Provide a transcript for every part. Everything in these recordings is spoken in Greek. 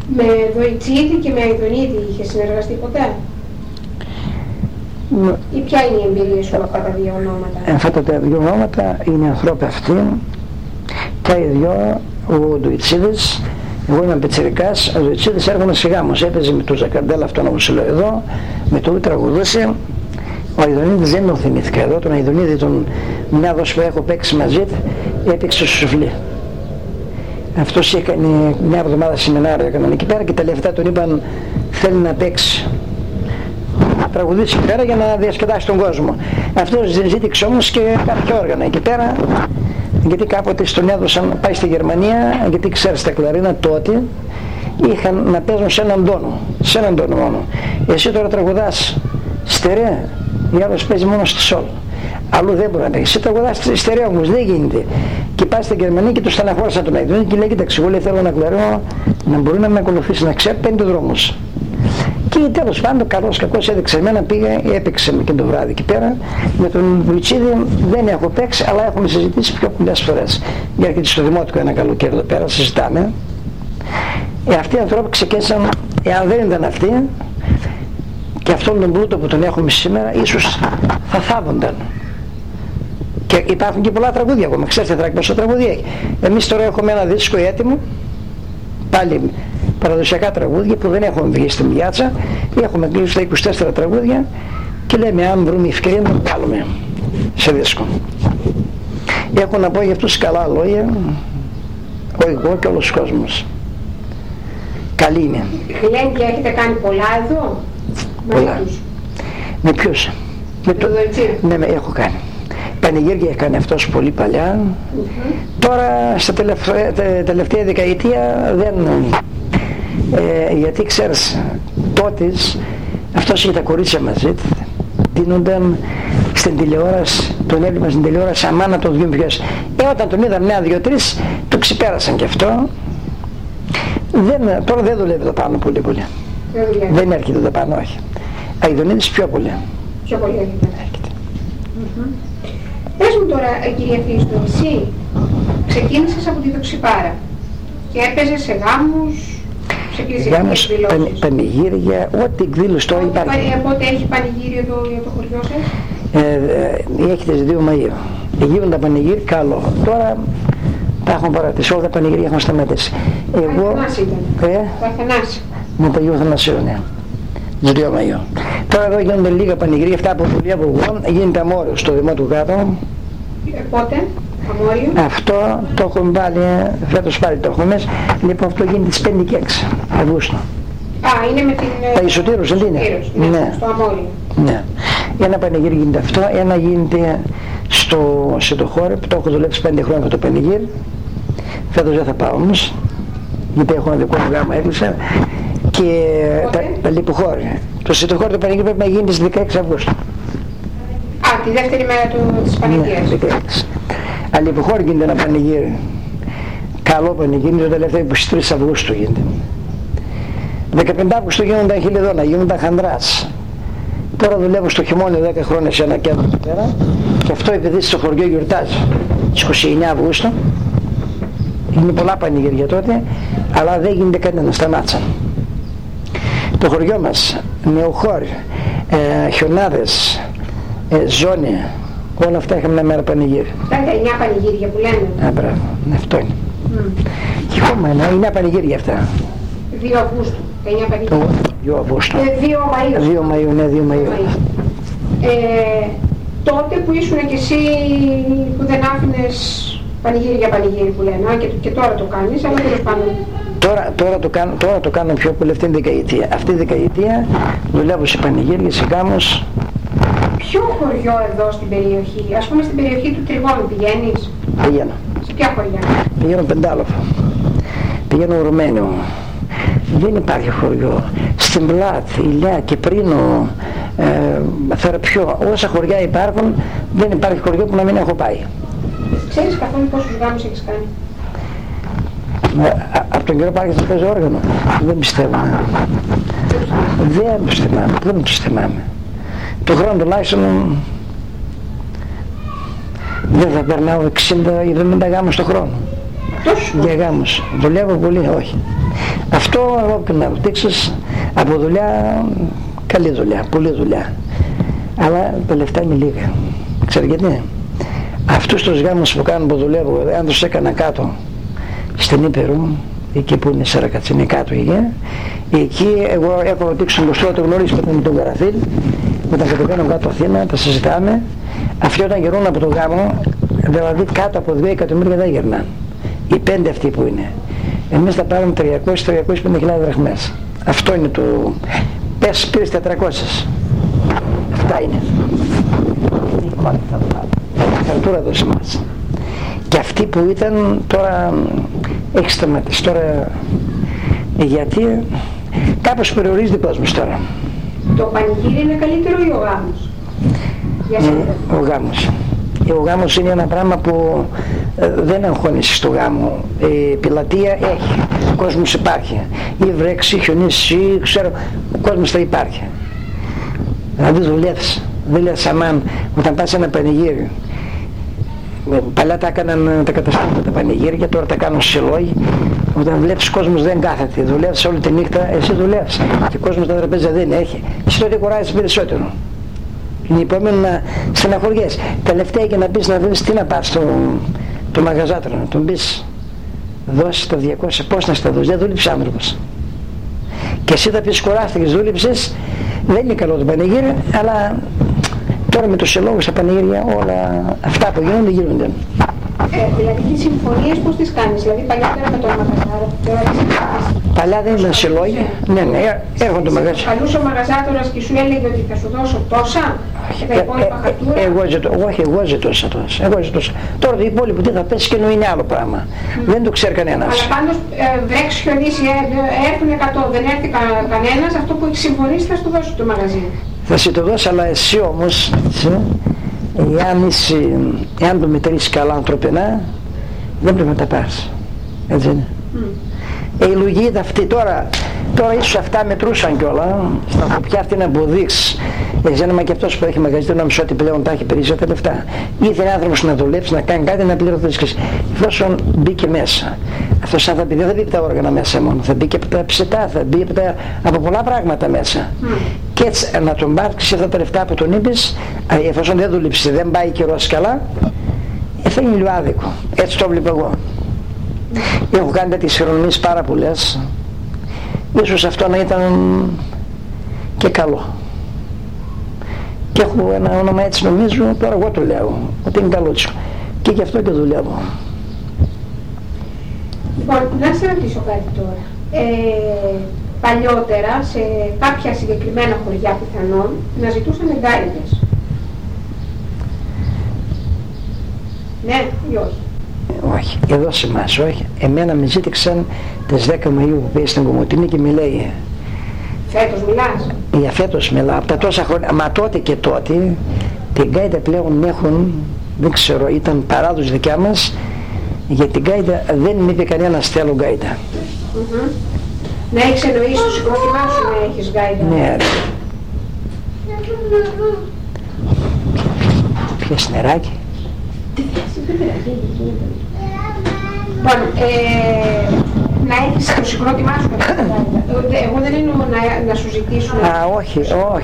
Με Δοϊτσίδη και με Αηδονίδη είχε συνεργαστεί ποτέ? Ή ποια είναι η εμπειρία σου με αυτά τα δύο ονόματα? Αυτά τα δύο ονόματα είναι ανθρώποι αυτοί, τα ίδια. Ο Δοϊτσίδης, εγώ είμαι πιτσιρικάς, ο Δοϊτσίδης έρχομαι σε γάμους, έπαιζε με τον Ζακαντέλα, αυτόν όπως λέω εδώ, με το τραγουδούσε. Ο Αηδονίδης δεν τον θυμήθηκα εδώ, τον Αηδονίδη μια δόση που έχω παίξει μαζί, έπαιξε στο σουφλί. Αυτός έκανε μια εβδομάδα σεμινάριο έκαναν εκεί πέρα και τα λεφτά τον είπαν θέλει να παίξει, να τραγουδήσει εκεί πέρα για να διασκεδάσει τον κόσμο. Αυτός ζήτηξε όμως και κάποια όργανα εκεί πέρα, γιατί κάποτε στον έδωσαν πάει στη Γερμανία, γιατί ξέρεις τα κλαρίνα τότε είχαν να παίζουν σε έναν τόνο μόνο. Εσύ τώρα τραγουδάς στερεά, η άλλος παίζει μόνο στη σόλ. Αλλού δεν μπορεί να παίξει. Εσύ τραγουδάς στερεά όμως, δεν γίνεται. Και πάει στη Γερμανία και του στεναχώρησαν τον Αηδονίδη και λέει: κοίταξε, εγώ θέλω να κλαρίνο να μπορεί να με ακολουθήσει, να ξέρει 5 δρόμους. Και τέλος πάντων, καλός κακός έδειξε εμένα, πήγα, έπαιξε και το βράδυ εκεί πέρα. Με τον Δοϊτσίδη δεν έχω παίξει, αλλά έχουμε συζητήσει πιο πολλές φορές. Για έρχεται στο Δημότικο ένα καλοκαίρι εδώ πέρα, συζητάμε. Αυτοί οι άνθρωποι ξεκίνησαν, εάν δεν ήταν αυτοί, και αυτόν τον πλούτο που τον έχουμε σήμερα, ίσως θα θάβονταν. Και υπάρχουν και πολλά τραγούδια ακόμα, ξέρετε πόσο τραγούδια έχει. Εμείς τώρα έχουμε ένα δίσκο έτοιμο, πάλι παραδοσιακά τραγούδια που δεν έχουν βγει στην πιάτσα, έχουμε κλείσει στα 24 τραγούδια και λέμε αν βρούμε ευκαιρία να το βγάλουμε σε δίσκο. Έχω να πω για αυτούς καλά λόγια, εγώ και όλος ο κόσμος. Καλή είναι. Γλέντια έχετε κάνει πολλά εδώ? Πολλά. Με ποιους? Με το Δοϊτσίδη. Ναι, έχω κάνει. Πανηγύρια έκανε αυτός πολύ παλιά. Τώρα στα τελευταία δεκαετία δεν... γιατί ξέρεις, τότε αυτός είχε τα κορίτσια μαζί, δίνονταν στην τηλεόραση, τον έβλεπαν στην τηλεόραση αμάνα τον δυο ποιες. Όταν τον είδαν 1, 2, 3, το ξεπέρασαν και αυτό. Τώρα δεν δουλεύει το πάνω πολύ. Δεν έρχεται το πάνω, όχι. Αηδονίδης πιο πολύ. Πιο πολύ έρχεται. Πες μου τώρα, κυρία Χρήστο, εσύ ξεκίνησες από τη Δοξιπάρα και έπαιζες σε γάμους, σε εκκλησιαστικές εκδηλώσεις. Πανηγύρια, ό,τι εκδήλωση τώρα υπάρχει. Πότε έχει πανηγύρι εδώ για το χωριό σας? Έχετε 2 Μαΐου. Γίνουν τα πανηγύρια, καλό. Τώρα τα έχουμε παρατήσει, όλα τα πανηγύρια έχουν σταματήσει. Αθανάση ήταν. Το Αθανάση. Με το Αγίου Αθανασίου, ναι. 2 Μαΐου. Τώρα εδώ γίνονται λίγα πανηγύρια, αυτά από δουλειά από εγώ, γίνεται αμόριο στο Δημό του κάτω. Πότε, αμόριο? Αυτό το έχουμε βάλει, φέτος πάλι το έχουμε. Λοιπόν, αυτό γίνεται στις 5 και 6 Αυγούστου. Είναι με την... Τα Ισοτήρους, δεν είναι? Ναι, στο αμόριο. Ναι. Ένα πανηγύρι γίνεται αυτό, ένα γίνεται σε το χώρο που το έχω δουλέψει 5 χρόνια το πανηγύρι. Φέτος δεν θα πάω όμως, γιατί έχω ένα δικό μου γάμο, έκλεισα. Και τα λιποχώρια. Το σιτοχώριο το πανηγύρι πρέπει να γίνει στις 16 Αυγούστου. Τη δεύτερη μέρα της πανηγύρας. Ναι, 16. Αλλά λιποχώρια γίνεται ένα πανηγύρι. Καλό πανηγύρι, το τελευταίο 23 Αυγούστου γίνεται. 15 Αυγούστου γίνονταν Χιλιδόνα, γίνονταν Χανδράς. Τώρα δουλεύω στο χειμώνα 10 χρόνια σε ένα κέντρο εκεί πέρα. Και αυτό επειδή στο χωριό γιορτάζει στις 29 Αυγούστου. Είναι πολλά πανηγύρια τότε, αλλά δεν γίνεται κανένα, σταμάτησαν. Το χωριό μας, νεοχώρι, χιονάδες, ζώνη, όλα αυτά είχαμε μια μέρα πανηγύρι. Τα 9 πανηγύρια που λένε. Μπράβο, αυτό είναι. Και ακόμα είναι πανηγύρια αυτά. 2 Αυγούστου, 9 πανηγύρια. 2 Αυγούστου. 2 Μαΐου. 2 Μαΐου, ναι, 2 Μαΐου. Τότε που ήσουν και εσύ που δεν άφηνες πανηγύρι για πανηγύρι που λένε, και τώρα το κάνεις, αλλά τέλος πάντων. Τώρα το κάνω πιο πολύ αυτήν την δεκαετία. Αυτή τη δεκαετία δουλεύω σε πανηγύρια, σε γάμους. Ποιο χωριό εδώ στην περιοχή, ας πούμε στην περιοχή του Τριγώνου πηγαίνεις? Πηγαίνω. Σε ποια χωριά? Πηγαίνω Πεντάλοφο. Πηγαίνω Ρουμαίνιο. Δεν υπάρχει χωριό. Στην Πλάτ, Ηλιά, Κυπρίνο, Θεραπιό, όσα χωριά υπάρχουν, δεν υπάρχει χωριό που να μην έχω πάει. Ξέρεις καθόλου πόσους γάμους έχεις κάνει? Από τον καιρό πάρκες να παίζει όργανο. Δεν πιστεύω. Δεν τους θυμάμαι. Το χρόνο τουλάχιστον δεν θα περνάω 60 ή 70 γάμους το χρόνο. Για γάμους. Δουλεύω πολύ, όχι. Αυτό όποιον να ρωτήσεις, από δουλειά, καλή δουλειά, πολλή δουλειά. Αλλά τα λεφτά είναι λίγα. Ξέρετε γιατί? Αυτούς τους γάμους που κάνω που δουλεύω, αν τους έκανα κάτω στην Ήπειρο, εκεί που είναι Σαρακατσινή κάτω εκεί εγώ έχω ρωτήξει τον Κωστό, το γνωρίζει με τον Καραφίλ, όταν θα το κάνω κάτω Αθήνα, τα συζητάμε. Αυτοί όταν γυρνούν από το γάμο, δηλαδή κάτω από 2 εκατομμύρια δεν γυρνάνε. Οι 5 αυτοί που είναι. Εμείς θα πάρουμε 300-350.000 δραχμές. Αυτό είναι το... Πες πήρες 400. Αυτά είναι. Χαρακτούρα δώσει μας. Και αυτοί που ήταν τώρα έχει σταματήσει. Τώρα γιατί κάπως περιορίζεται ο κόσμος τώρα. Το πανηγύρι είναι καλύτερο ή ο γάμος? Ο γάμος. Ο γάμος είναι ένα πράγμα που δεν αγχώνεσαι στο γάμο. Η πιλατεία έχει, ο κόσμος υπάρχει. Ή βρέξει, χιονίσει, ξέρω, ο κόσμος θα υπάρχει. Δηλαδή δουλεύεις. Δεν λες αμάν όταν πας σε ένα πανηγύρι. Παλιά τα έκαναν τα καταστήματα τα πανηγύρια, τώρα τα κάνουν σε λόγοι. Όταν βλέπεις κόσμος δεν κάθεται, δουλεύεις όλη τη νύχτα, εσύ δουλεύεις. Και ο κόσμος τα τραπέζια δεν έχει. Εσύ τότε κουράζεις περισσότερο. Είναι επόμενο να στεναχωριέσαι. Τελευταία και να πεις να δεις τι να πας στο μαγαζάτρο, να τον πεις δώσεις τα 200, πώς να στα δώσεις, δεν δούλεψε άνθρωπος. Και εσύ θα πεις κουράστηκες, δούλεψες, δεν είναι καλό το πανηγύρι, αλλά τώρα με τους συλλόγους στα πανηγύρια όλα αυτά που γίνονται. Δηλαδή τις συμφωνίες πώς τις κάνεις, δηλαδή παλιότερα με το μαγαζάρο, τώρα τις συμφωνίες. Παλιά δεν ήταν συλλόγοι, ναι, έρχονται το μαγαζάρο. Καλούσε ο μαγαζάτορας και σου έλεγε ότι θα σου δώσω τόσα και τα υπόλοιπα χαρτούρα. Εγώ ζητούσα τόσα. Τώρα το υπόλοιπο τι θα πέσει και είναι άλλο πράγμα. Δεν το ξέρει κανένας. Αλλά πάντως βρέξει, χιονίσει, έρθουν 100, δεν έρθει κανένας, αυτό που έχει συμφωνήσει θα σου δώσει το μαγαζί. Θα σου το δώσει, αλλά εσύ όμως, εάν το μετρήσεις καλά ανθρωπινά, δεν πρέπει να τα πάρεις. Έτσι είναι. Η λογική είναι αυτή. Τώρα ίσως αυτά μετρούσαν κιόλα. Στα ανθρωπιά αυτή να αποδείξει. Μα και αυτός που έχει μαγαζί δεν νόμιζε ότι πλέον τα έχει περισσότερα λεφτά. Ήθελε άνθρωπος να δουλέψει, να κάνει κάτι, να πληρωθεί. Εφόσον μπήκε μέσα. Αυτός σαν θα μπει, δεν θα μπει από τα όργανα μέσα μόνο. Θα μπει και από τα ψητά, θα μπει από πολλά πράγματα μέσα. Και έτσι να τον πάρεις αυτά τα λεφτά που τον είπες, εφόσον δεν δουλέψει, δεν πάει καιρός καλά, θα είναι λίγο άδικο. Έτσι το βλέπω εγώ. Έχω κάνει τέτοιες χειρονομίες πάρα πολλές. Ίσως αυτό να ήταν και καλό. Και έχω ένα όνομα έτσι νομίζω, τώρα εγώ το λέω, ότι είναι καλό τσο. Και γι' αυτό και δουλεύω. Λοιπόν, να σε ρωτήσω κάτι τώρα. Παλιότερα, σε κάποια συγκεκριμένα χωριά πιθανόν, να ζητούσαν γκάιδες. Ναι ή όχι? Όχι, εδώ σε εμάς όχι. Εμένα με ζήτηξαν τις 10 Μαΐου που πήγε στην Κομωτινή και λέει. Φέτος μιλάς? Για φέτος μιλάω, από τα τόσα χρόνια, μα τότε και τότε την γκάιντα πλέον έχουν, δεν ξέρω, ήταν παράδοση δικιά μας, για την γκάιντα δεν με είπε κανένας θέλω γκάιντα. Να έχεις εννοήσει το συγκρότημά σου να έχεις γκάιντα. Ναι. Πιες νεράκι. Λοιπόν, να έχεις το συγκρότημά σου κατά εγώ δεν εννοώ να σου ζητήσουν. Όχι.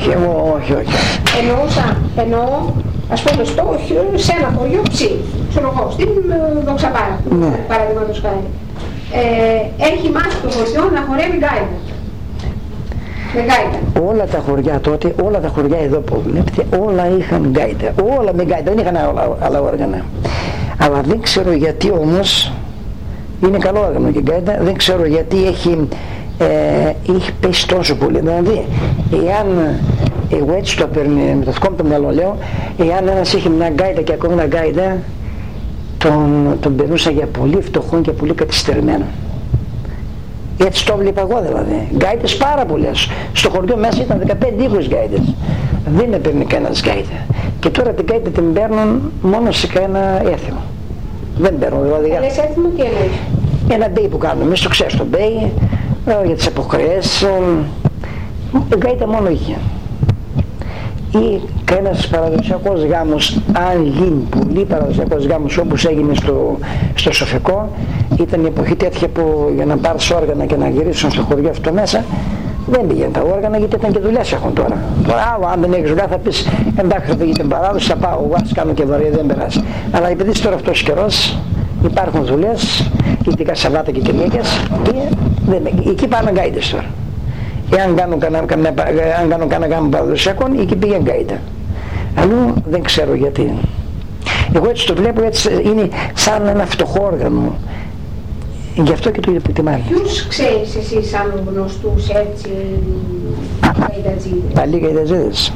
Εννοώ, ας πούμε σε ένα χωριό ψή, ξέρω εγώ, στην Δοξαπάρα, παραδείγματος χάρη. Έχει μάθει το χωριό να χορεύει γκάιντα. Με γκάιντα. Όλα τα χωριά τότε, όλα τα χωριά εδώ που βλέπετε, όλα είχαν γκάιντα. Όλα με γκάιντα, δεν είχαν άλλα όργανα. Αλλά δεν ξέρω γιατί όμως, είναι καλό όργανο και γκάιντα, δεν ξέρω γιατί έχει πέσει τόσο πολύ. Δηλαδή, εάν εγώ έτσι το παίρνει με το δικό μου το μυαλό λέω, εάν ένας είχε μια γκάιντα και ακόμα μια γκάιντα, τον περνούσα για πολύ φτωχόν και πολύ καθυστερημένο. Έτσι το βλέπα εγώ δηλαδή. Γκάιτες πάρα πολλές. Στο χωριό μέσα ήταν 15-20 γκάιτες. Δεν έπαιρνε κανένας γκάιτα. Και τώρα την γκάιτα την παίρνουν μόνο σε κανένα έθιμο. Δεν παίρνουν δηλαδή. Λες έθιμο τι εννοείς? Ένα μπέι που κάνουμε. Εμείς το ξέρεις το μπέι, για τις αποχρεές. Γκάιτα μόνο είχε. ή ένας παραδοσιακός γάμος, αν γίνει πολύ παραδοσιακός γάμος όπως έγινε στο Σοφικό, ήταν η εποχή τέτοια που για να πάρεις όργανα και να γυρίσουν στο χωριό αυτό μέσα δεν πήγαινε τα όργανα, γιατί ήταν και δουλειές έχουν τώρα. Άλλο, αν δεν έχεις δουλειά θα πεις εντάξει θα πήγε την παράδοση, θα πάω εγώ, ας κάνω και βαρύ, δεν περάσει. Αλλά επειδή τώρα αυτός καιρός υπάρχουν δουλειές, ειδικά Σαββάτα και Κυριακές, και εκεί πάνε γκάιντες τώρα. Εάν κάνω κανένα γάμο παραδοσιακών, εκεί πήγαινε γκάιντα. Αλλού δεν ξέρω γιατί. Εγώ έτσι το βλέπω, έτσι είναι σαν ένα φτωχό όργανο. Γι' αυτό και το υποτιμάνε. Ποιους ξέρεις εσύ σαν γνωστούς έτσι γκαϊντατζίδες? Παλιοί γκαϊντατζίδες.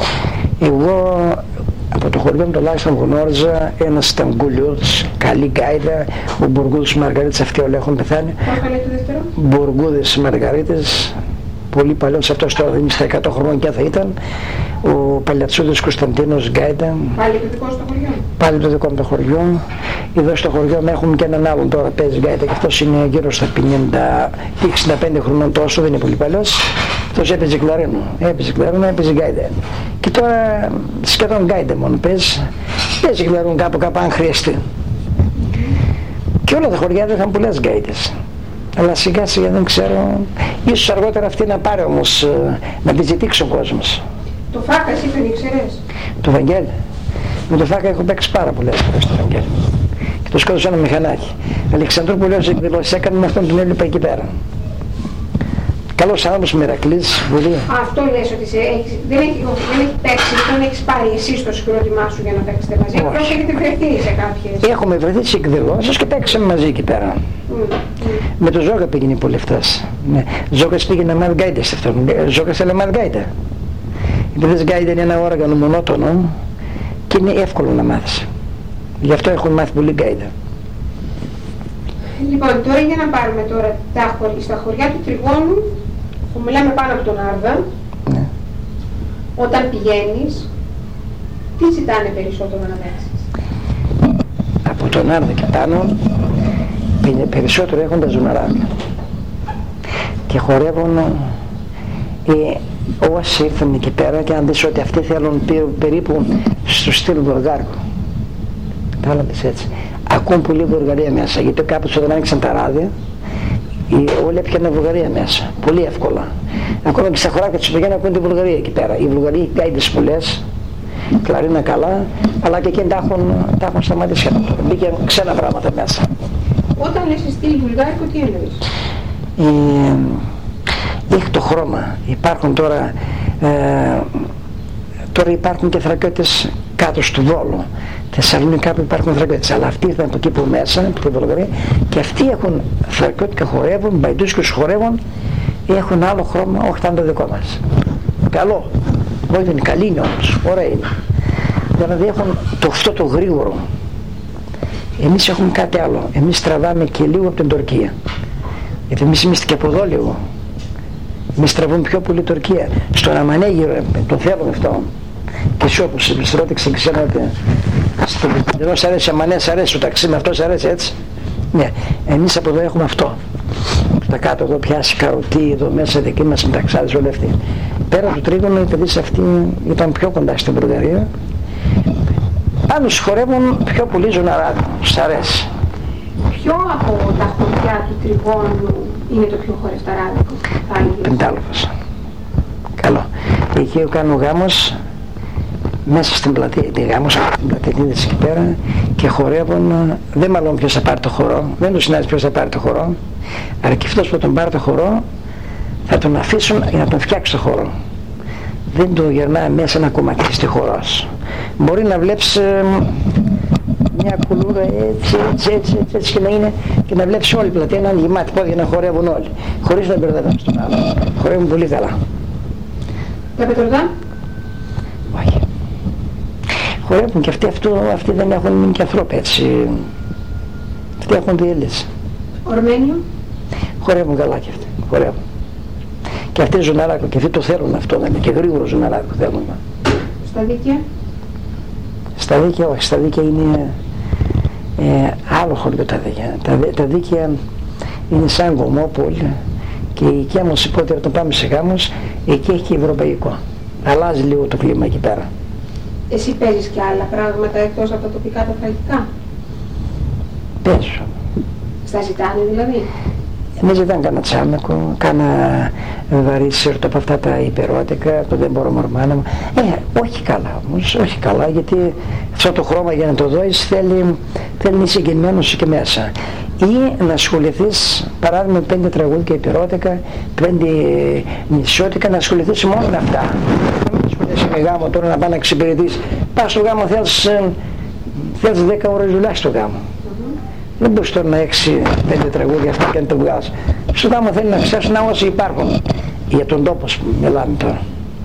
Εγώ από το χωριό μου τουλάχιστον γνώριζα ένα Σταγκούλιος, καλή γκάιντα, ο Μπουργούδης Μαργαρίτης, αυτοί όλοι έχουν πεθάνει. Πώς θα λέει το δεύτερο? Μπουργούδης Μαργαρίτης, πολύ παλιός, αυτός τώρα δεν είναι στα 100 χρόνια και θα ήταν. Ο Παλιατσούδης Κωνσταντίνος γκάιντα. Πάλι το δικό στο χωριό? Πάλι το δικό μου το χωριό. Εδώ στο χωριό μου έχουμε και έναν άλλον τώρα παίζει γκάιντα και αυτός είναι γύρω στα 65 χρονών τόσο, δεν είναι πολύ παλιός. Αυτός έπαιζε κλαρίνο, έπαιζε γκάιντα. Και τώρα σχεδόν γκάιντα μόνο παίζει κλαρίνο κάπου αν χρειαστεί. Και όλα τα χωριά δεν είχαν πολλές γκάιντες. Αλλά σιγά σιγά δεν ξέρω, ίσως αργότερα αυτή να πάρει όμως, να τη ζητήξει ο κόσμος. Το Φάκα εσύ τον ήξερες? Το Βαγγέλη. Με το Φάκα έχω παίξει πάρα πολλές φορές στο Βαγγέλη. Και το σκότωσα ένα μηχανάκι. Αλεξανδρούπολης εκδηλώσεις έκανε με αυτόν τον έβλεπα εκεί πέρα. Καλός άνθρωπος, Μηρακλής, πολύ. Αυτό λες ότι δεν έχει παίξει, δεν έχεις πάρει εσύ στο συγκρότημά σου για να παίξετε μαζί. Απλώς έχετε βρεθεί σε κάποιες. Έχουμε βρεθεί σε εκδηλώσεις και παίξαμε μαζί εκεί πέρα. Με το Ζόκα πήγαινε πολύ αυτός. Ναι. Ζόκας πήγαινε να μάθει γκάιντες αυτόν. Ζόκας θέλει να μάθει γκάιντα. Επειδή γκάιντα είναι ένα όργανο μονότονο και είναι εύκολο να μάθεις. Γι' αυτό έχουν μάθει πολύ γκάιντα. Λοιπόν, τώρα για να πάρουμε τώρα στα χωριά του Τριγώνου, που μιλάμε πάνω από τον Άρδα, ναι. Όταν πηγαίνεις, τι ζητάνε περισσότερο να παίξεις? Από τον Άρδα και πάνω, περισσότερο έχουν τα ζουναράδια. Και χορεύουν όσοι ήρθαν εκεί πέρα, και αν δεις ότι αυτοί θέλουν περίπου στο στυλ βουργάρικο. Κατάλαβες έτσι. Ακούν πολύ Βουλγαρία μέσα, γιατί κάπου όταν άνοιξαν τα ράδια, όλοι έπιαναν Βουλγαρία μέσα, πολύ εύκολα. Ακόμα και στα χωράκια της πηγαίνουν ακούν τη Βουλγαρία εκεί πέρα. Οι Βουλγαροί έχουν γκάιντες πολλές, κλαρίνα καλά, αλλά και εκείνοι τα έχουν σταματήσει. Μπήκαν ξένα πράγματα μέσα. Όταν λες στυλ βουλγάρικο, τι εννοείς? Έχει το χρώμα. Υπάρχουν τώρα υπάρχουν και θρακιώτες κάτω στο Βόλο. Θεσσαλονίκη κάπου υπάρχουν θρακιώτες, αλλά αυτοί ήρθαν από εκεί που μέσα, από την Βουλγαρία, και αυτοί έχουν θρακιώτικα, χορεύουν, μπαϊντούσκους χορεύουν, έχουν άλλο χρώμα, όχι σαν το δικό μας. Καλό. Όχι, είναι καλή είναι όμως, ωραία είναι. Δηλαδή έχουν αυτό το γρήγορο. Εμείς έχουμε κάτι άλλο. Εμείς τραβάμε και λίγο από την Τουρκία. Γιατί εμείς είμαστε και από εδώ λίγο. Εμείς τραβούμε πιο πολύ Τουρκία. Στον Αμανέγυρο το θέλουμε αυτό. Και εσύ όπως εμείς ρώτηξε, ξέρετε, εδώ σ' αρέσει Αμανέ, σ' αρέσει το ταξί, με αυτό σ' αρέσει έτσι. Ναι, εμείς από εδώ έχουμε αυτό. Τα κάτω εδώ πιάσει Καροτή, εδώ μέσα δική μας μεταξάδες όλοι αυτοί. Πέρα του Τρίγωνο οι παιδείς αυτοί ήταν πιο κοντά στην Βουλγαρία. Πάνω χορεύουν πιο πολύ ζωναράδι, σ' αρέσει. Ποιο από τα χωριά του Τριγώνου είναι το πιο χορευταράδικο, θα έλεγες? Πεντάλοφος. Καλό. Εκεί κάνω γάμος μέσα στην πλατεία, τη γάμος από την πλατεία εκεί πέρα, και χορεύουν, δεν μάλλον ποιος θα πάρει το χορό, δεν τους συνάδει ποιος θα πάρει το χορό, αλλά και αυτός που τον πάρει το χορό θα τον αφήσουν για να τον φτιάξει το χορό. Δεν το γερνάει μέσα να κομματίσει χορός. Μπορεί να βλέπεις μια κουλούρα έτσι και να είναι, και να βλέπεις όλη η πλατεία να είναι γεμάτη πόδια, να χορεύουν όλοι, χωρίς να μπερδεύουν στον άλλο. Χορεύουν πολύ καλά. Τα Πετροδά? Όχι. Χορεύουν και αυτοί δεν έχουν μείνει και ανθρώποι έτσι. Αυτοί έχουν διέλυση. Ορμένιο? Χορεύουν καλά και αυτοί. Χορεύουν. Και αυτοί ζωναράκο, και αυτοί το θέλουν αυτό, δεν είναι, και γρήγορο ζωναράκο θέλουν. Στα δίκαια? Στα δίκαια όχι, στα δίκαια είναι άλλο χωριό τα δίκαια. Τα δίκαια είναι σαν Κομόπολη, και η οικία μου υπότιτλοι όταν πάμε σε γάμους, εκεί έχει και ευρωπαϊκό. αλλάζει λίγο το κλίμα εκεί πέρα. Εσύ παίζεις και άλλα πράγματα εκτός από τα τοπικά τα φραγικά? Παίζω. Στα ζητάνε δηλαδή? Δεν ζητάνε κανένα τσάμεκο, κανένα βαρύ σύρτο από αυτά τα υπερώτικα που δεν μπορώ μορμάνα μου. Όχι καλά όμως, όχι καλά, γιατί αυτό το χρώμα για να το δώσεις θέλει να είσαι εγγενμένος και μέσα. Ή να ασχοληθείς, παράδειγμα, 5 τραγούδια υπερώτικα, 5 νησιώτικα, να ασχοληθείς μόνο με αυτά. Να μην ασχοληθείς με γάμο τώρα να πάει να εξυπηρετείς. Πας στο γάμο, θέλεις 10 ώρες τουλάχιστον στο γάμο. Δεν μπορείς τώρα να έχεις 5 τραγούδια αυτά και να το βγάλεις. Στο γάμο θέλει να ξέρεις να όσοι υπάρχουν. Για τον τόπο που μιλάμε τώρα.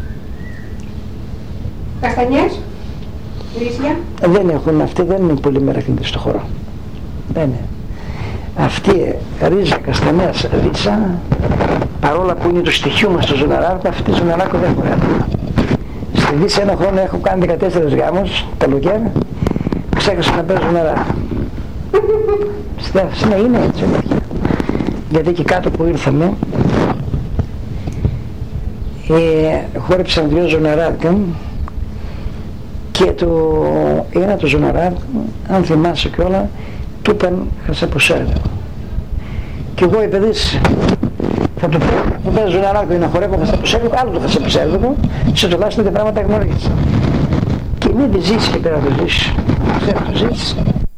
Καστανιές, ρύζια. Δεν έχουν, αυτοί δεν είναι πολύ μερακλείδες στο χώρο. Δεν είναι. Αυτή ρίζα, καστανιές, ρίτσα, παρόλα που είναι το στοιχείο μας στο Ζωναράκο, αυτή Ζωναράκο δεν έχω κάνει. Στη Δύση ένα χρόνο έχω κάνει 14 γάμους, τα λουκιά, ξέχασα να παίζω Ζωναράκο. Ναι, είναι έτσι. Γιατί εκεί κάτω που ήρθαμε, χόρεψαν 2 Ζωναράδικα και ένα το Ζωναράδικο, αν θυμάσαι και όλα, του είπαν Χασαπουσέρδικο. Και εγώ επαιδείς θα του πω, που παίζω Ζωναράδικο για να χορεύω Χασαπουσέρδικο, άλλο το Χασαπουσέρδικο, σε τουλάχιστον τα πράγματα γνωρίζεις. Και μην τη ζήσεις και πέρα το ζήσεις. Ξέρεις το ζήσεις.